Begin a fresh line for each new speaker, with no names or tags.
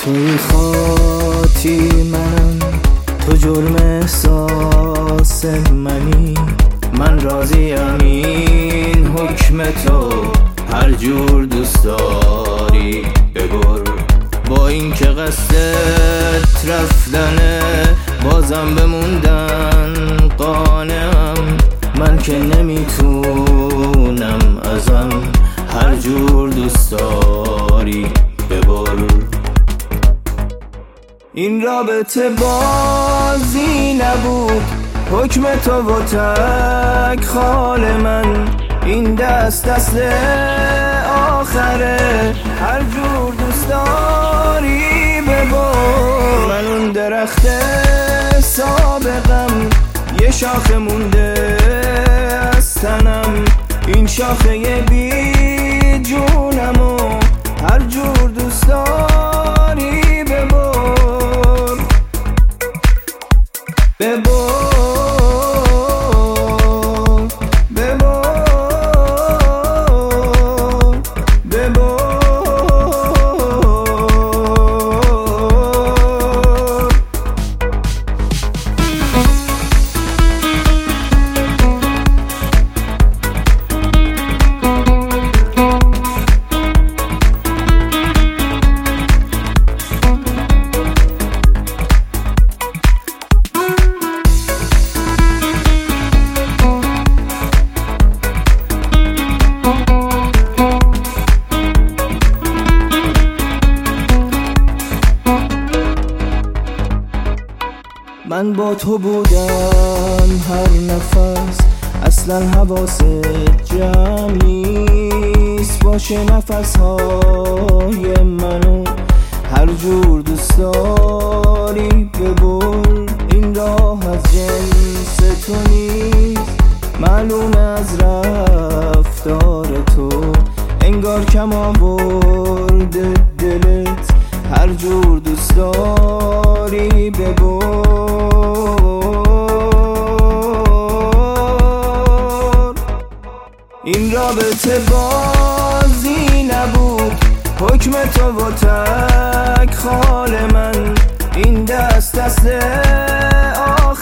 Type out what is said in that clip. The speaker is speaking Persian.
توی خاطی منم، تو جرم احساس منی. من راضیم این حکم تو، هر جور دوست داری ببر. با این که قصدت رفتنه، بازم بموندن قانعم. من که نمیتونم ازم، هر جور دوست داری ببر. این رابطه بازی نبود، حکم تو و تک خال من. این دست آخره، هر جور دوست داری ببر. من اون درخت سابقم، یه شاخه مونده از تنم. این شاخه بی جونمو، هر جور دوست داری ببر. من با تو بودم هر نفس، اصلا حواست جمع نیست. باشه نفسهای منو، هر جور دوست داری ببر. این راه از جنس تو نیست، معلومه از رفتار تو. انگار کم آورده دلت، هر جور دوست داری ببر. این رابطه بازی نبود، حکم تو و تک خال من. این دست